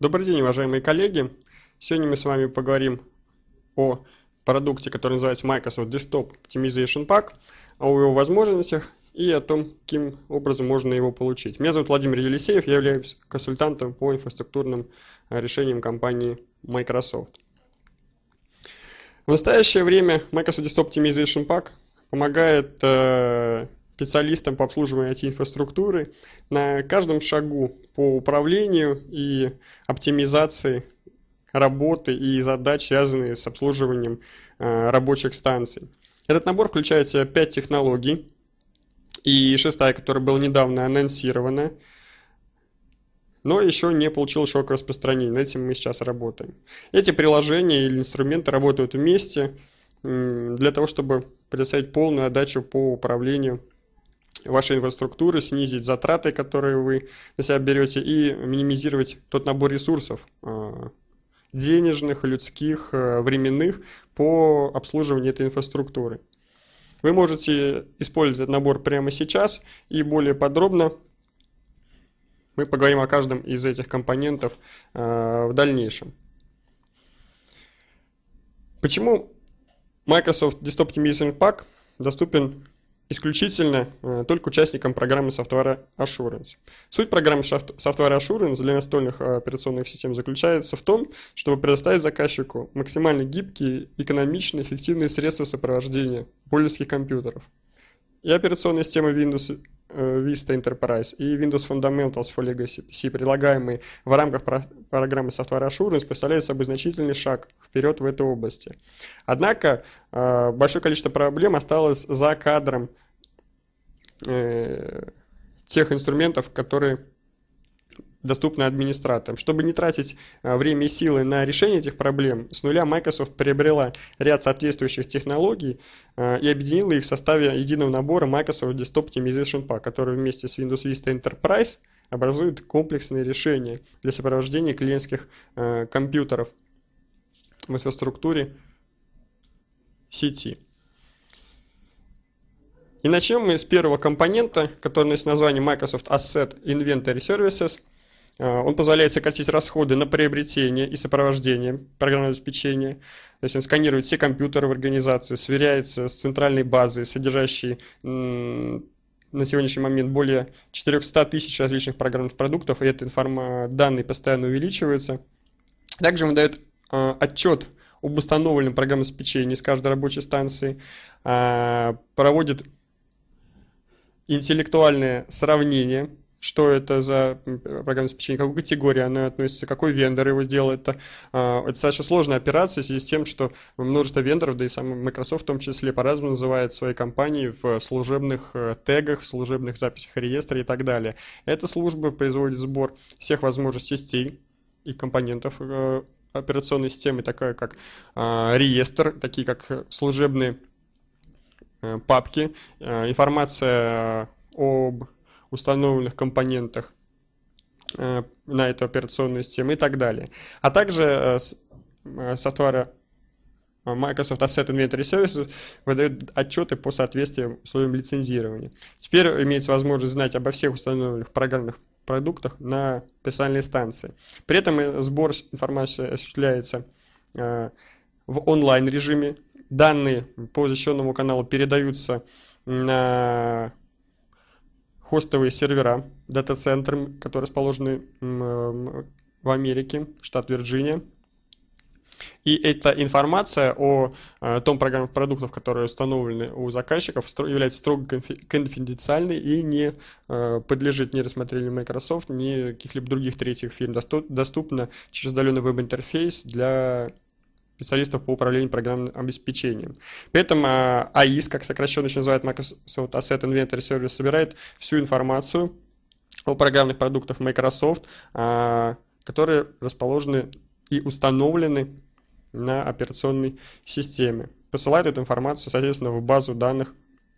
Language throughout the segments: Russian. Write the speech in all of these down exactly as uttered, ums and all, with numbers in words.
Добрый день, уважаемые коллеги! Сегодня мы с вами поговорим о продукте, который называется Microsoft Desktop Optimization Pack, о его возможностях и о том, каким образом можно его получить. Меня зовут Владимир Елисеев, я являюсь консультантом по инфраструктурным решениям компании Microsoft. В настоящее время Microsoft Desktop Optimization Pack помогает э, специалистам по обслуживанию ай ти-инфраструктуры на каждом шагу по управлению и оптимизации работы и задач, связанные с обслуживанием э, рабочих станций. Этот набор включает в себя пять технологий, и шестая, которая была недавно анонсирована, но еще не получила широкого распространения. Над этим мы сейчас работаем. Эти приложения или инструменты работают вместе для того, чтобы предоставить полную отдачу по управлению вашей инфраструктуры, снизить затраты, которые вы на себя берете, и минимизировать тот набор ресурсов денежных, людских, временных по обслуживанию этой инфраструктуры. Вы можете использовать этот набор прямо сейчас, и более подробно мы поговорим о каждом из этих компонентов в дальнейшем. Почему Microsoft Desktop Optimization Pack доступен исключительно только участникам программы Software Assurance? Суть программы Software Assurance для настольных операционных систем заключается в том, чтобы предоставить заказчику максимально гибкие, экономичные, эффективные средства сопровождения пользовательских компьютеров. И операционная система Windows Vista Enterprise и Windows Fundamentals for Legacy пи си, предлагаемые в рамках программы Software Assurance, представляют собой значительный шаг вперед в этой области. Однако большое количество проблем осталось за кадром тех инструментов, которые доступны администраторам. Чтобы не тратить время и силы на решение этих проблем, с нуля Microsoft приобрела ряд соответствующих технологий и объединила их в составе единого набора Microsoft Desktop Optimization Pack, который вместе с Windows Vista Enterprise образует комплексные решения для сопровождения клиентских компьютеров в инфраструктуре сети. И начнем мы с первого компонента, который носит название Microsoft Asset Inventory Services. Он позволяет сократить расходы на приобретение и сопровождение программного обеспечения. То есть он сканирует все компьютеры в организации, сверяется с центральной базой, содержащей на сегодняшний момент более четырёхсот тысяч различных программных продуктов, и эти данные постоянно увеличиваются. Также он дает отчет об установленном программном обеспечении с каждой рабочей станции, проводит интеллектуальное сравнение, что это за программное обеспечение, к какой категории она относится, какой вендор его сделал. Это, это достаточно сложная операция в связи с тем, что множество вендоров, да и сам Microsoft в том числе, по-разному называет свои компании в служебных тегах, в служебных записях реестра и так далее. Эта служба производит сбор всех возможностей частей и компонентов операционной системы, такая как реестр, такие как служебные папки, информация об установленных компонентах на эту операционную систему и так далее. А также софтвare Microsoft Asset Inventory Services выдает отчеты по соответствию условиям лицензирования. Теперь имеется возможность знать обо всех установленных программных продуктах на персональной станции. При этом сбор информации осуществляется в онлайн режиме. Данные по защищенному каналу передаются на хостовые сервера, дата-центры, которые расположены в Америке, штат Вирджиния. И эта информация о том программных продуктах, которые установлены у заказчиков, является строго конфиденциальной и не подлежит ни рассмотрению Microsoft, ни каких-либо других третьих фирм. Доступна через удаленный веб-интерфейс для специалистов по управлению программным обеспечением. При этом эй ай эс, как сокращенно еще называют Microsoft Asset Inventory Service, собирает всю информацию о программных продуктах Microsoft, которые расположены и установлены на операционной системе. Посылает эту информацию, соответственно, в базу данных,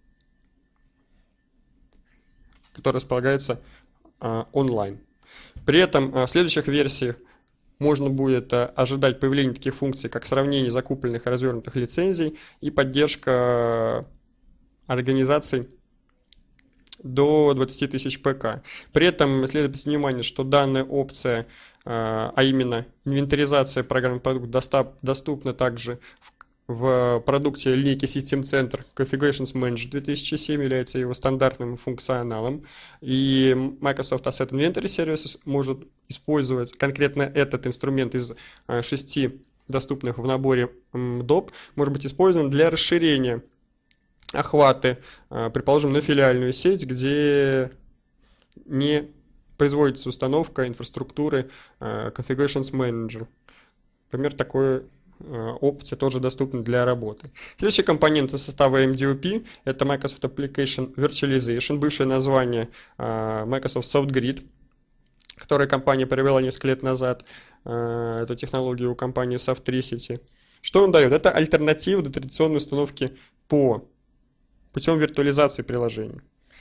которая располагается онлайн. При этом в следующих версиях можно будет ожидать появления таких функций, как сравнение закупленных и развернутых лицензий и поддержка организаций до двадцати тысяч ПК. При этом следует обратить внимание, что данная опция, а именно инвентаризация программного продукта, доступна также в продукте линейки System Center. Configurations Manager две тысячи семь является его стандартным функционалом, и Microsoft Asset Inventory Services может использовать конкретно этот инструмент из шести доступных в наборе доп. Может быть использован для расширения охваты, предположим, на филиальную сеть, где не производится установка инфраструктуры Configurations Manager. Например, такой опция тоже доступна для работы. Следующий компонент из состава эм ди о пи – это Microsoft Application Virtualization, бывшее название Microsoft SoftGrid, которое компания приобрела несколько лет назад, эту технологию у компании Softricity. Что он дает? Это альтернатива до традиционной установки по путем виртуализации приложений.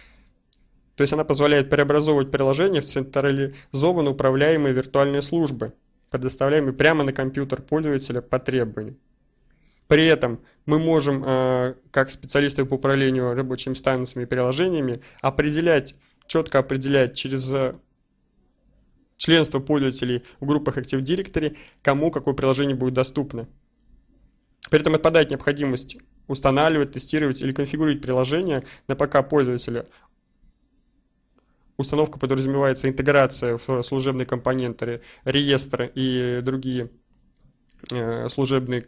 То есть она позволяет преобразовывать приложения в централизованно управляемые виртуальные службы, предоставляемые прямо на компьютер пользователя по требованию. При этом мы можем, как специалисты по управлению рабочими станциями и приложениями, определять, четко определять через членство пользователей в группах Active Directory, кому какое приложение будет доступно. При этом отпадает необходимость устанавливать, тестировать или конфигурировать приложение на ПК пользователя. Установка подразумевается интеграция в служебные компоненты, реестры и другие служебные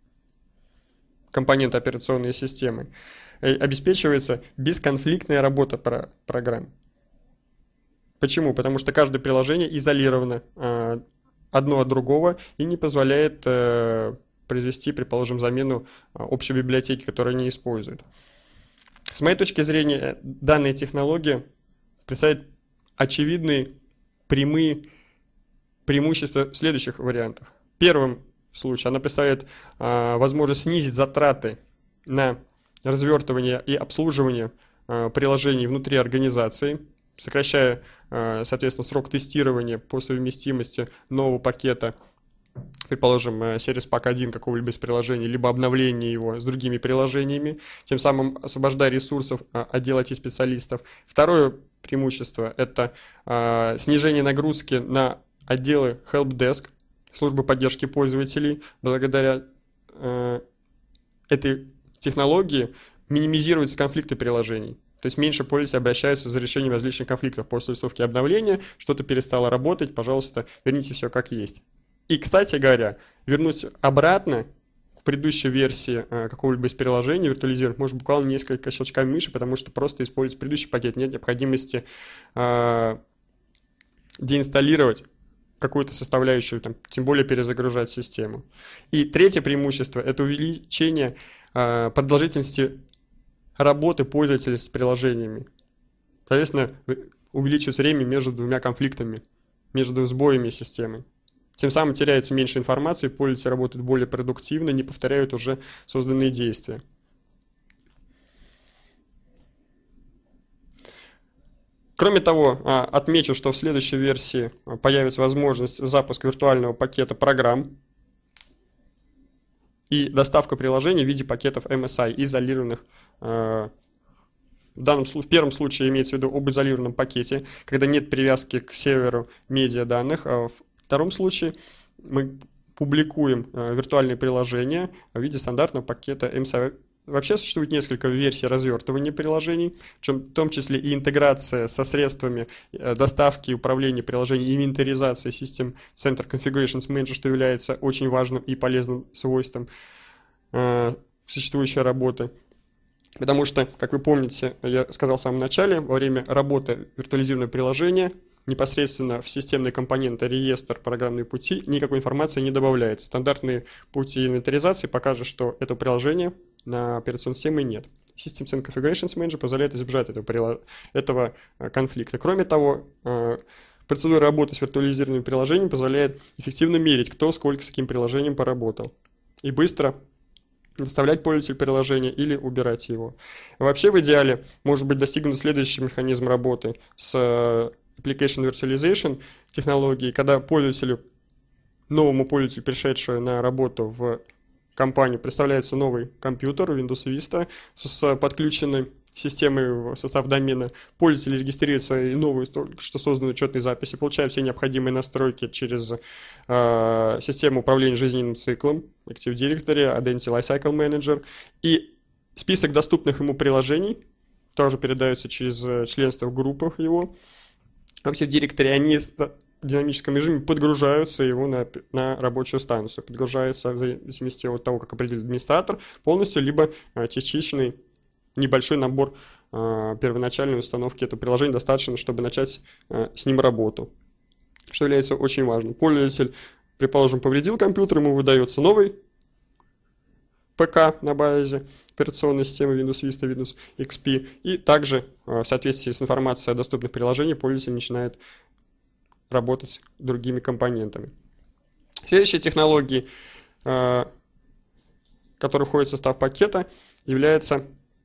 компоненты операционной системы. Обеспечивается бесконфликтная работа программ. Почему? Потому что каждое приложение изолировано одно от другого и не позволяет произвести, предположим, замену общей библиотеки, которую они используют. С моей точки зрения, данная технология представляет очевидные прямые преимущества в следующих вариантах. В первом случае она представляет а, возможность снизить затраты на развертывание и обслуживание а, приложений внутри организации, сокращая, а, соответственно, срок тестирования по совместимости нового пакета, предположим, Service Pack один какого-либо из приложений, либо обновление его с другими приложениями, тем самым освобождая ресурсов отдела ай ти-специалистов. Второе преимущество – это э, снижение нагрузки на отделы Helpdesk, службы поддержки пользователей. Благодаря э, этой технологии минимизируются конфликты приложений. То есть меньше пользователей обращаются за решением различных конфликтов после установки обновления, что-то перестало работать, пожалуйста, верните все как есть. И, кстати говоря, вернуть обратно к предыдущей версии э, какого-либо из приложений, виртуализировать, может буквально несколько щелчками мыши, потому что просто использовать предыдущий пакет. Нет необходимости э, деинсталлировать какую-то составляющую, там, тем более перезагружать систему. И третье преимущество – это увеличение э, продолжительности работы пользователя с приложениями. Соответственно, увеличивается время между двумя конфликтами, между сбоями системы. Тем самым теряется меньше информации, пользователи работают более продуктивно, не повторяют уже созданные действия. Кроме того, отмечу, что в следующей версии появится возможность запуска виртуального пакета программ и доставка приложений в виде пакетов эм эс ай, изолированных. В данном, в первом случае имеется в виду об изолированном пакете, когда нет привязки к серверу медиаданных, а в В втором случае мы публикуем э, виртуальные приложения в виде стандартного пакета эм эс ай. Вообще существует несколько версий развертывания приложений, в том числе и интеграция со средствами э, доставки и управления приложений, инвентаризация System Center Configurations Manager, что является очень важным и полезным свойством э, существующей работы. Потому что, как вы помните, я сказал в самом начале, во время работы виртуализированного приложения непосредственно в системные компоненты, реестр, программные пути никакой информации не добавляется. Стандартные пути инвентаризации покажут, что этого приложения на операционной системе нет. System Center Configurations Manager позволяет избежать этого, этого конфликта. Кроме того, процедура работы с виртуализированными приложениями позволяет эффективно мерить, кто сколько с каким приложением поработал. И быстро доставлять пользователю приложения или убирать его. Вообще в идеале может быть достигнут следующий механизм работы с Application Virtualization технологии, когда пользователю, новому пользователю, пришедшему на работу в компанию, представляется новый компьютер Windows Vista с подключенной системы в состав домена. Пользователь регистрирует свои новые, только что созданные учетные записи, получает все необходимые настройки через э, систему управления жизненным циклом, Active Directory, Identity Lifecycle Manager, и список доступных ему приложений тоже передается через членство в группах его. Active Directory, они в динамическом режиме подгружаются его на, на рабочую станцию, подгружаются в зависимости от того, как определит администратор, полностью, либо э, частичный небольшой набор э, первоначальной установки этого приложения достаточно, чтобы начать э, с ним работу, что является очень важным. Пользователь, предположим, повредил компьютер, ему выдается новый ПК на базе операционной системы Windows Vista, Windows икс пи, и также э, в соответствии с информацией о доступных приложениях пользователь начинает работать с другими компонентами. Следующие технологии, э, которые входят в состав пакета, является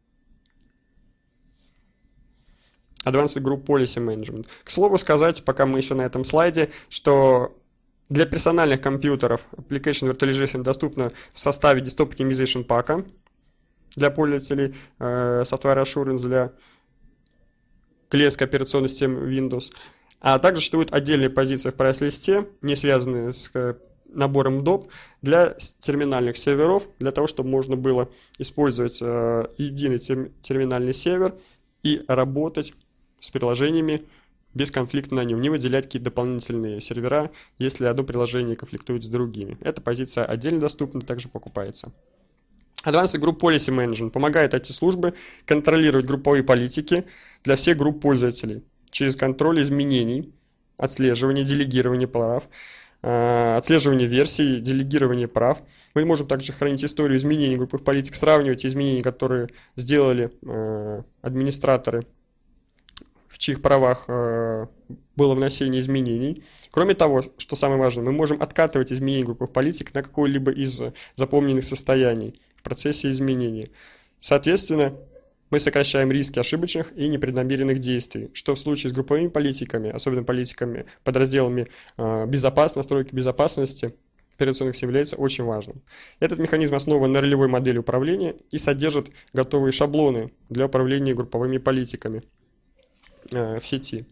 Advanced Group Policy Management. К слову сказать, пока мы еще на этом слайде, что для персональных компьютеров Application Virtualization доступна в составе Desktop Optimization пака для пользователей э, Software Assurance для клиентской операционной системы Windows. А также существуют отдельные позиции в прайс-листе, не связанные с э, набором доп. Для терминальных серверов, для того, чтобы можно было использовать э, единый терм, терминальный сервер и работать с приложениями бесконфликтно на нем, не выделять какие-то дополнительные сервера, если одно приложение конфликтует с другими. Эта позиция отдельно доступна, также покупается. Advanced Group Policy Management помогает ай ти-службы контролировать групповые политики для всех групп пользователей через контроль изменений, отслеживание, делегирование прав, отслеживание версий, делегирование прав. Мы можем также хранить историю изменений групповых политик, сравнивать те изменения, которые сделали администраторы, в чьих правах э, было внесение изменений. Кроме того, что самое важное, мы можем откатывать изменения групповых политик на какое-либо из запомненных состояний в процессе изменения. Соответственно, мы сокращаем риски ошибочных и непреднамеренных действий, что в случае с групповыми политиками, особенно политиками, подразделами э, безопасности, настройки безопасности операционных систем, является очень важным. Этот механизм основан на ролевой модели управления и содержит готовые шаблоны для управления групповыми политиками в сети.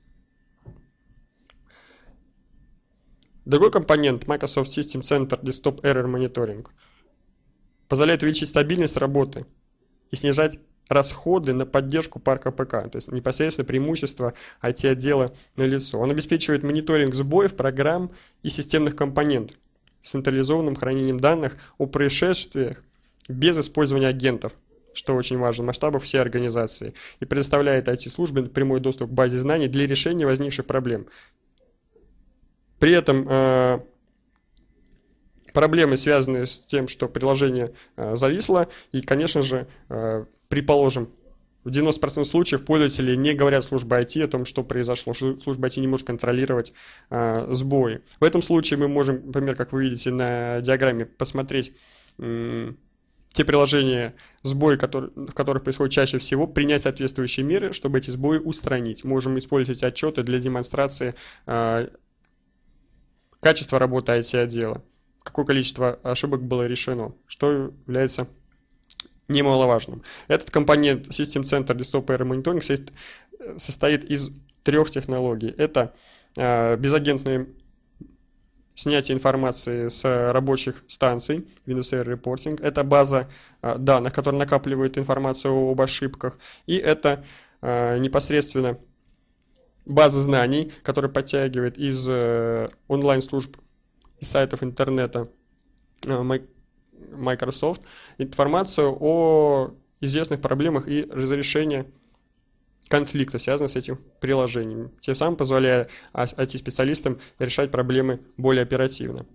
Другой компонент Microsoft System Center Desktop Error Monitoring позволяет увеличить стабильность работы и снижать расходы на поддержку парка ПК, то есть непосредственно преимущество ай ти-отдела налицо. Он обеспечивает мониторинг сбоев, программ и системных компонентов с централизованным хранением данных о происшествиях без использования агентов, что очень важно, масштабов всей организации, и предоставляет ай ти-службе прямой доступ к базе знаний для решения возникших проблем. При этом э, проблемы связаны с тем, что приложение э, зависло, и, конечно же, э, предположим, в девяноста процентах случаев пользователи не говорят службе ай ти о том, что произошло, что служба ай ти не может контролировать э, сбои. В этом случае мы можем, например, как вы видите на диаграмме, посмотреть э, те приложения, сбои, которые, в которых происходит чаще всего, принять соответствующие меры, чтобы эти сбои устранить. Можем использовать отчеты для демонстрации э, качества работы ай ти-отдела, какое количество ошибок было решено, что является немаловажным. Этот компонент System Center Desktop Error Monitoring состоит из трех технологий. Это э, безагентные снятие информации с рабочих станций, Windows Error Reporting. Это база э, данных, которая накапливает информацию об ошибках. И это э, непосредственно база знаний, которая подтягивает из э, онлайн-служб, из сайтов интернета э, Microsoft информацию о известных проблемах и разрешении конфликтов, связанных с этим приложением, тем самым позволяя ай ти-специалистам решать проблемы более оперативно.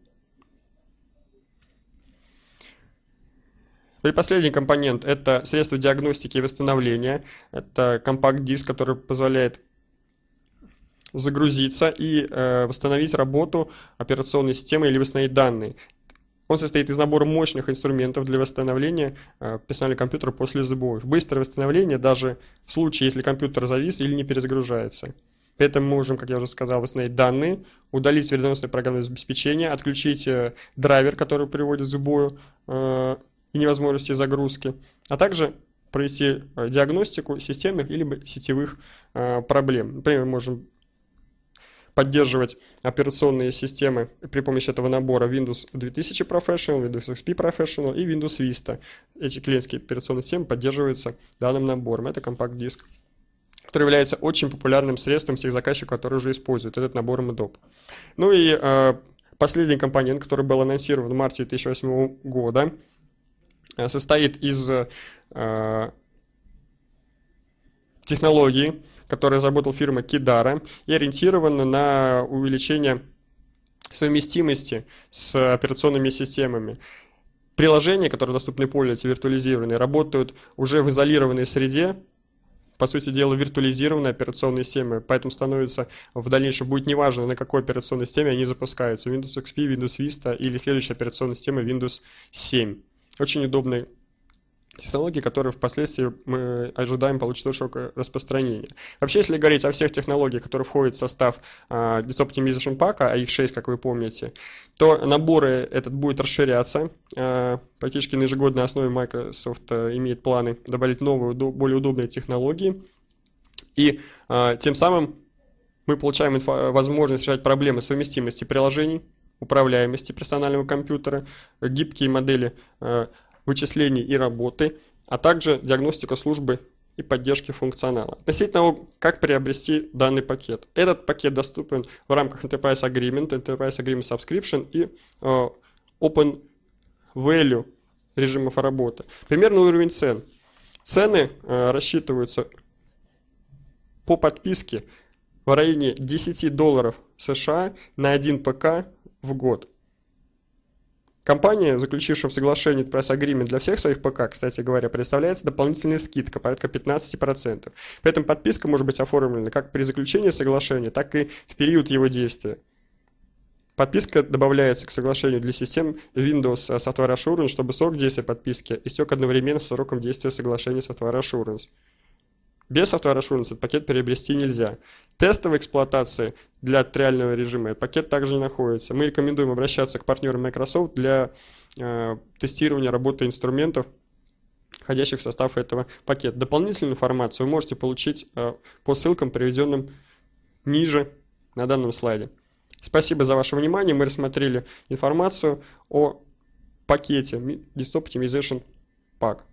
И последний компонент – это средства диагностики и восстановления. Это компакт-диск, который позволяет загрузиться и э, восстановить работу операционной системы или восстановить данные. Он состоит из набора мощных инструментов для восстановления э, персонального компьютера после сбоев. Быстрое восстановление даже в случае, если компьютер завис или не перезагружается. При этом мы можем, как я уже сказал, восстановить данные, удалить вредоносное программное обеспечение, отключить э, драйвер, который приводит к сбою э, и невозможности загрузки, а также провести диагностику системных или сетевых проблем. Например, мы можем поддерживать операционные системы при помощи этого набора Windows две тысячи Professional, Windows икс пи Professional и Windows Vista. Эти клиентские операционные системы поддерживаются данным набором. Это компакт-диск, который является очень популярным средством всех заказчиков, которые уже используют этот набор эм доп. Ну и э, последний компонент, который был анонсирован в марте две тысячи восьмого года, э, состоит из э, технологии, которую разработала фирма Kidara и ориентирована на увеличение совместимости с операционными системами. Приложения, которые доступны пользователю, виртуализированные, работают уже в изолированной среде, по сути дела, виртуализированные операционные системы, поэтому становится в дальнейшем будет неважно, на какой операционной системе они запускаются, Windows икс пи, Windows Vista или следующая операционная система Windows семь. Очень удобные технологии, которые впоследствии мы ожидаем получить широкое распространение. Вообще, если говорить о всех технологиях, которые входят в состав uh, Desktop Optimization Pack, а их шесть, как вы помните, то набор этот будет расширяться. Uh, практически на ежегодной основе Microsoft uh, имеет планы добавить новые, более удобные технологии. И uh, тем самым мы получаем инфо- возможность решать проблемы совместимости приложений, управляемости персонального компьютера, гибкие модели uh, вычислений и работы, а также диагностика службы и поддержки функционала. Относительно того, как приобрести данный пакет. Этот пакет доступен в рамках Enterprise Agreement, Enterprise Agreement Subscription и uh, Open Value режимов работы. Примерный уровень цен. Цены uh, рассчитываются по подписке в районе десять долларов США на один ПК в год. Компания, заключившая соглашение Enterprise Agreement для всех своих ПК, кстати говоря, представляется дополнительная скидка, порядка пятнадцать процентов. При этом подписка может быть оформлена как при заключении соглашения, так и в период его действия. Подписка добавляется к соглашению для систем Windows Software Assurance, чтобы срок действия подписки истек одновременно с сроком действия соглашения Software Assurance. Без Software Assurance этот пакет приобрести нельзя. Тестовой эксплуатации для триального режима этот пакет также не находится. Мы рекомендуем обращаться к партнерам Microsoft для э, тестирования работы инструментов, входящих в состав этого пакета. Дополнительную информацию вы можете получить э, по ссылкам, приведенным ниже на данном слайде. Спасибо за ваше внимание. Мы рассмотрели информацию о пакете Desktop Optimization Pack.